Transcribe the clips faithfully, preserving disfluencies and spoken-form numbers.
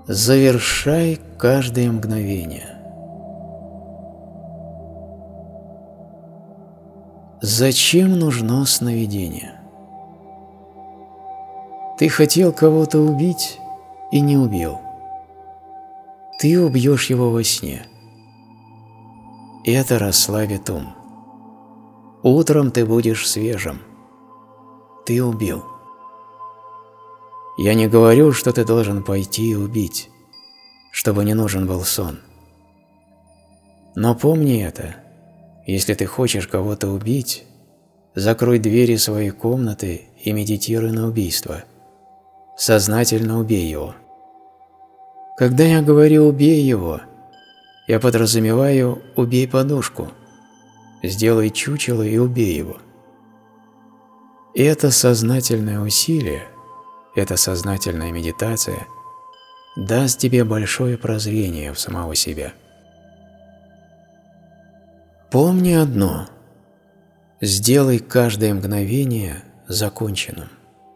Завершай каждое мгновение. Зачем нужно сновидение? Ты хотел кого-то убить и не убил. Ты убьешь его во сне. Это расслабит ум. Утром ты будешь свежим. Ты убил. Я не говорю, что ты должен пойти и убить, чтобы не нужен был сон. Но помни это. Если ты хочешь кого-то убить, закрой двери своей комнаты и медитируй на убийство. Сознательно убей его. Когда я говорю «убей его», я подразумеваю «убей подушку», сделай чучело и убей его. И это сознательное усилие, эта сознательная медитация даст тебе большое прозрение в самого себя. Помни одно – сделай каждое мгновение законченным.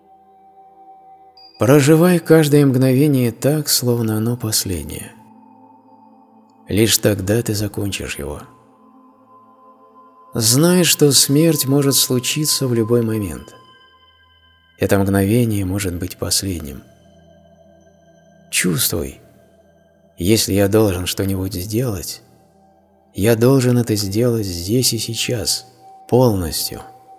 Проживай каждое мгновение так, словно оно последнее. Лишь тогда ты закончишь его. Знай, что смерть может случиться в любой момент. Это мгновение может быть последним. Чувствуй, если я должен что-нибудь сделать, я должен это сделать здесь и сейчас, полностью.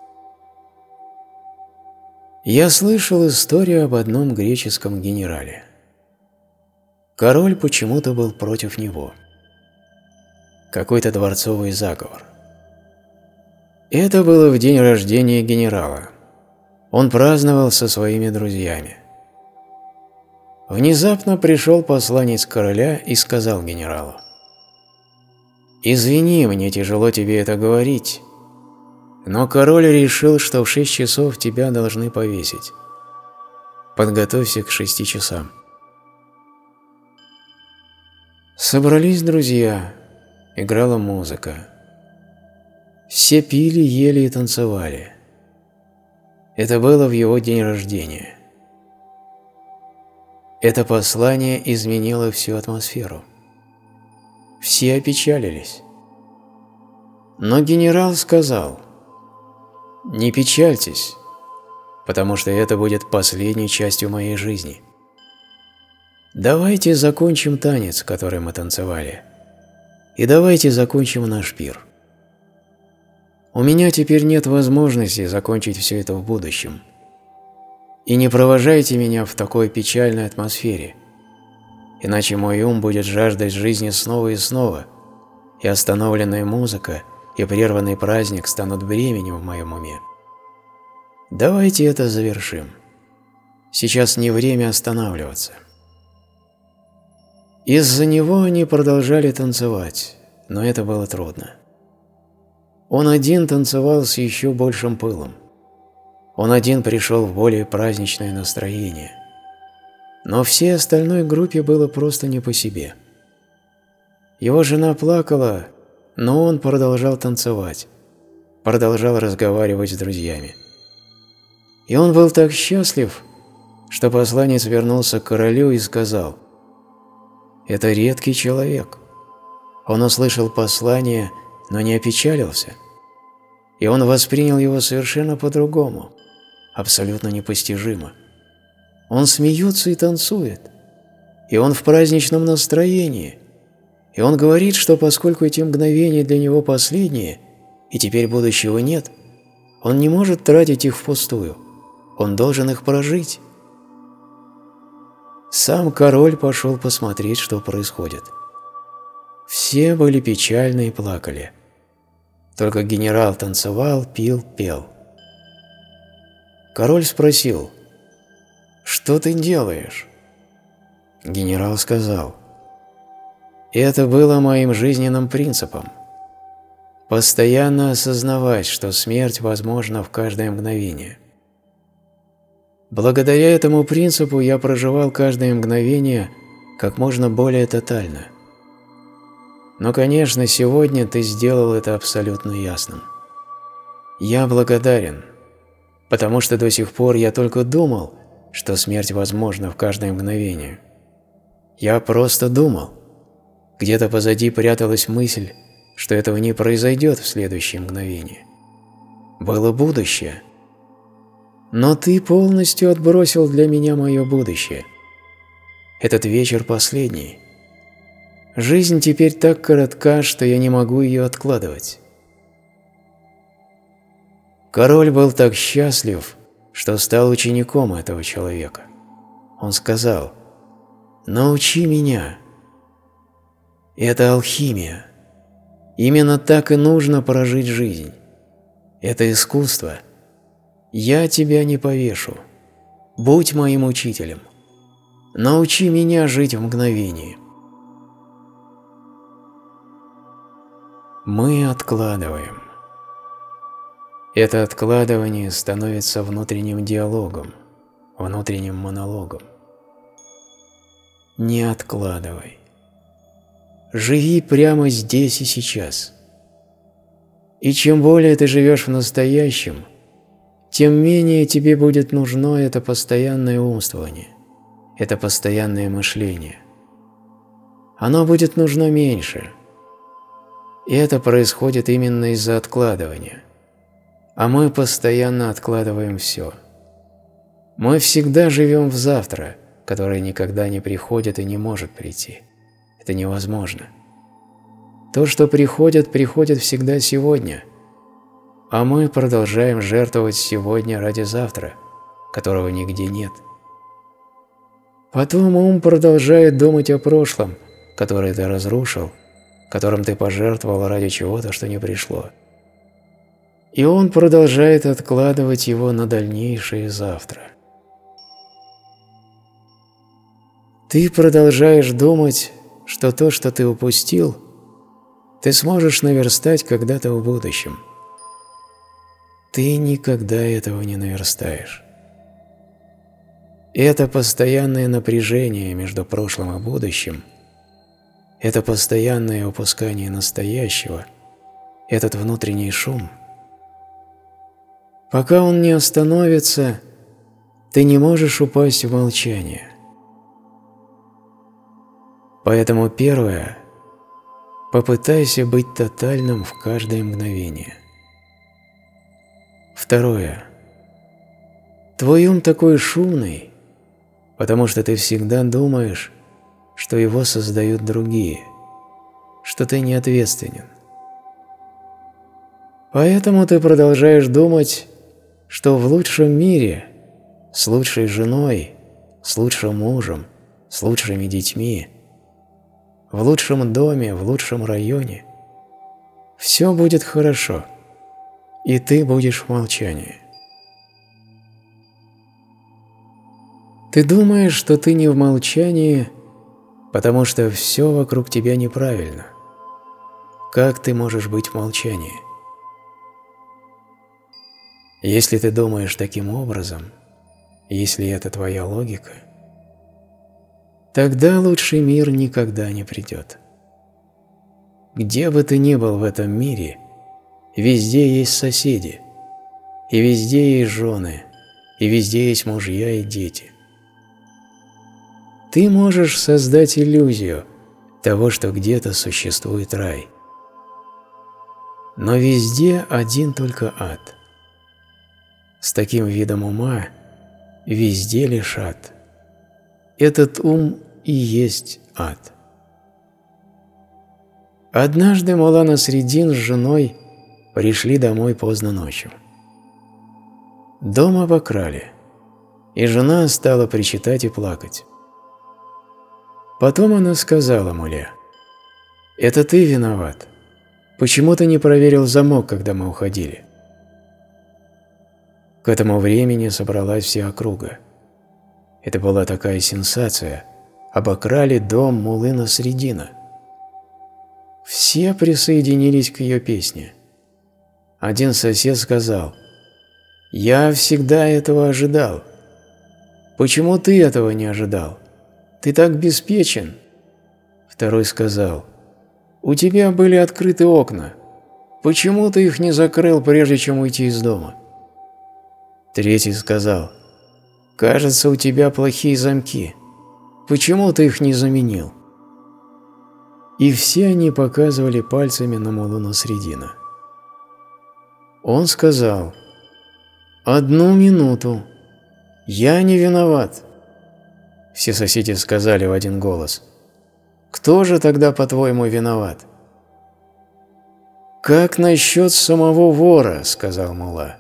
Я слышал историю об одном греческом генерале. Король почему-то был против него. Какой-то дворцовый заговор. Это было в день рождения генерала. Он праздновал со своими друзьями. Внезапно пришел посланец короля и сказал генералу: «Извини, мне тяжело тебе это говорить, но король решил, что в шесть часов тебя должны повесить. Подготовься к шести часам». Собрались друзья, играла музыка. Все пили, ели и танцевали. Это было в его день рождения. Это послание изменило всю атмосферу. Все опечалились. Но генерал сказал: «Не печальтесь, потому что это будет последней частью моей жизни. Давайте закончим танец, который мы танцевали, и давайте закончим наш пир. У меня теперь нет возможности закончить все это в будущем. И не провожайте меня в такой печальной атмосфере, иначе мой ум будет жаждать жизни снова и снова, и остановленная музыка и прерванный праздник станут бременем в моем уме. Давайте это завершим. Сейчас не время останавливаться». Из-за него они продолжали танцевать, но это было трудно. Он один танцевал с еще большим пылом. Он один пришел в более праздничное настроение. Но всей остальной группе было просто не по себе. Его жена плакала, но он продолжал танцевать, продолжал разговаривать с друзьями. И он был так счастлив, что посланец вернулся к королю и сказал: «Это редкий человек. Он услышал послание, но не опечалился. И он воспринял его совершенно по-другому, абсолютно непостижимо. Он смеется и танцует, и он в праздничном настроении, и он говорит, что поскольку эти мгновения для него последние, и теперь будущего нет, он не может тратить их впустую, он должен их прожить». Сам король пошел посмотреть, что происходит. Все были печальны и плакали. Только генерал танцевал, пил, пел. Король спросил: «Что ты делаешь?» Генерал сказал: «Это было моим жизненным принципом. Постоянно осознавать, что смерть возможна в каждое мгновение. Благодаря этому принципу я проживал каждое мгновение как можно более тотально. Но, конечно, сегодня ты сделал это абсолютно ясным. Я благодарен, потому что до сих пор я только думал, что смерть возможна в каждое мгновение. Я просто думал. Где-то позади пряталась мысль, что этого не произойдет в следующее мгновение. Было будущее. Но ты полностью отбросил для меня мое будущее. Этот вечер последний. Жизнь теперь так коротка, что я не могу ее откладывать. Король был так счастлив, что стал учеником этого человека. Он сказал: «Научи меня». Это алхимия. Именно так и нужно прожить жизнь. Это искусство. Я тебя не повешу. Будь моим учителем. Научи меня жить в мгновении. Мы откладываем. Это откладывание становится внутренним диалогом, внутренним монологом. Не откладывай. Живи прямо здесь и сейчас. И чем более ты живешь в настоящем, тем менее тебе будет нужно это постоянное умствование, это постоянное мышление. Оно будет нужно меньше. И это происходит именно из-за откладывания. А мы постоянно откладываем все. Мы всегда живем в завтра, которое никогда не приходит и не может прийти. Это невозможно. То, что приходит, приходит всегда сегодня. А мы продолжаем жертвовать сегодня ради завтра, которого нигде нет. Потом ум продолжает думать о прошлом, которое ты разрушил, которым ты пожертвовал ради чего-то, что не пришло. И он продолжает откладывать его на дальнейшее завтра. Ты продолжаешь думать, что то, что ты упустил, ты сможешь наверстать когда-то в будущем. Ты никогда этого не наверстаешь. Это постоянное напряжение между прошлым и будущим, это постоянное упускание настоящего, этот внутренний шум. Пока он не остановится, ты не можешь упасть в молчание. Поэтому первое – попытайся быть тотальным в каждое мгновение. Второе – твой ум такой шумный, потому что ты всегда думаешь, что его создают другие, что ты не ответственен. Поэтому ты продолжаешь думать, что в лучшем мире, с лучшей женой, с лучшим мужем, с лучшими детьми, в лучшем доме, в лучшем районе, все будет хорошо, и ты будешь в молчании. Ты думаешь, что ты не в молчании, потому что все вокруг тебя неправильно. Как ты можешь быть в молчании? Если ты думаешь таким образом, если это твоя логика, тогда лучший мир никогда не придет. Где бы ты ни был в этом мире, везде есть соседи, и везде есть жены, и везде есть мужья и дети. Ты можешь создать иллюзию того, что где-то существует рай. Но везде один только ад. С таким видом ума везде лишь ад. Этот ум и есть ад. Однажды Мулла Насреддин с женой пришли домой поздно ночью. Дом обокрали, и жена стала причитать и плакать. Потом она сказала Мулле: «Это ты виноват. Почему ты не проверил замок, когда мы уходили?» К этому времени собралась вся округа. Это была такая сенсация. Обокрали дом Муллы Насреддина. Все присоединились к ее песне. Один сосед сказал: «Я всегда этого ожидал. Почему ты этого не ожидал? Ты так беспечен». Второй сказал: «У тебя были открыты окна. Почему ты их не закрыл, прежде чем уйти из дома?» Третий сказал: «Кажется, у тебя плохие замки. Почему ты их не заменил?» И все они показывали пальцами на Муллу Насреддина. Он сказал: «Одну минуту. Я не виноват». Все соседи сказали в один голос: «Кто же тогда, по-твоему, виноват?» «Как насчет самого вора?» – сказал мулла.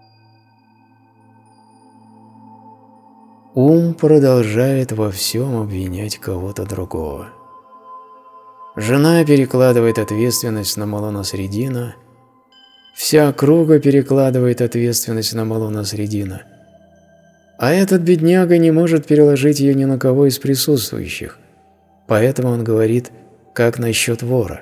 Ум продолжает во всем обвинять кого-то другого. Жена перекладывает ответственность на Муллу Насреддина, вся округа перекладывает ответственность на Муллу Насреддина, а этот бедняга не может переложить ее ни на кого из присутствующих, поэтому он говорит: «Как насчет вора?»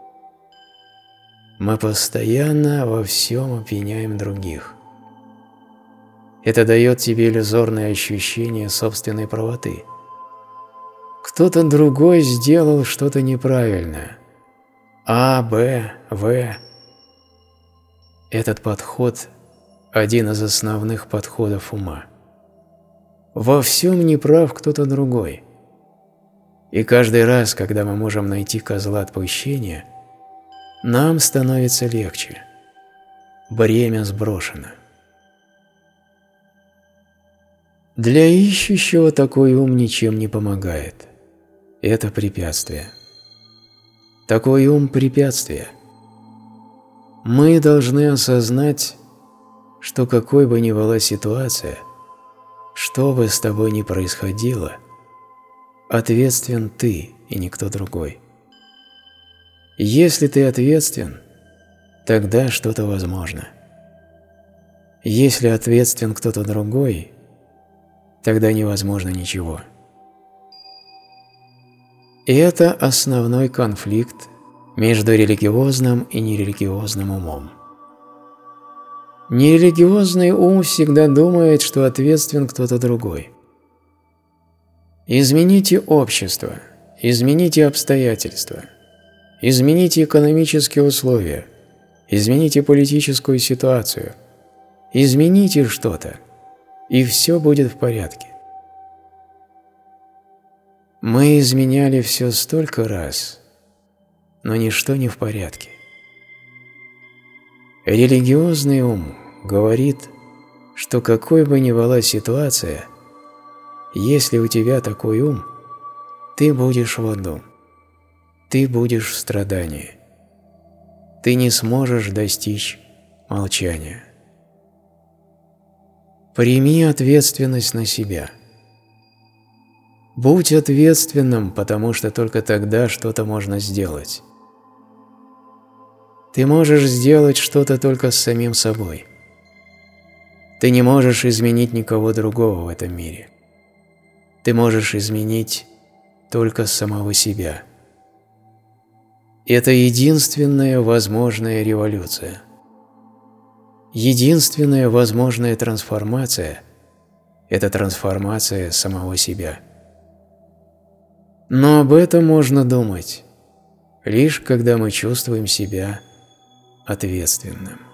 Мы постоянно во всем обвиняем других. Это дает тебе иллюзорное ощущение собственной правоты. Кто-то другой сделал что-то неправильное. А, Б, В. Этот подход – один из основных подходов ума. Во всем неправ кто-то другой. И каждый раз, когда мы можем найти козла отпущения, нам становится легче. Бремя сброшено. Для ищущего такой ум ничем не помогает. Это препятствие. Такой ум – препятствие. Мы должны осознать, что какой бы ни была ситуация, что бы с тобой ни происходило, ответственен ты и никто другой. Если ты ответственен, тогда что-то возможно. Если ответственен кто-то другой, тогда невозможно ничего. И это основной конфликт между религиозным и нерелигиозным умом. Нерелигиозный ум всегда думает, что ответственен кто-то другой. Измените общество, измените обстоятельства, измените экономические условия, измените политическую ситуацию, измените что-то, и все будет в порядке. Мы изменяли все столько раз, но ничто не в порядке. Религиозный ум говорит, что какой бы ни была ситуация, если у тебя такой ум, ты будешь в аду, ты будешь в страдании, ты не сможешь достичь молчания. Прими ответственность на себя. Будь ответственным, потому что только тогда что-то можно сделать. Ты можешь сделать что-то только с самим собой. Ты не можешь изменить никого другого в этом мире. Ты можешь изменить только самого себя. Это единственная возможная революция. Единственная возможная трансформация – это трансформация самого себя. Но об этом можно думать, лишь когда мы чувствуем себя ответственным.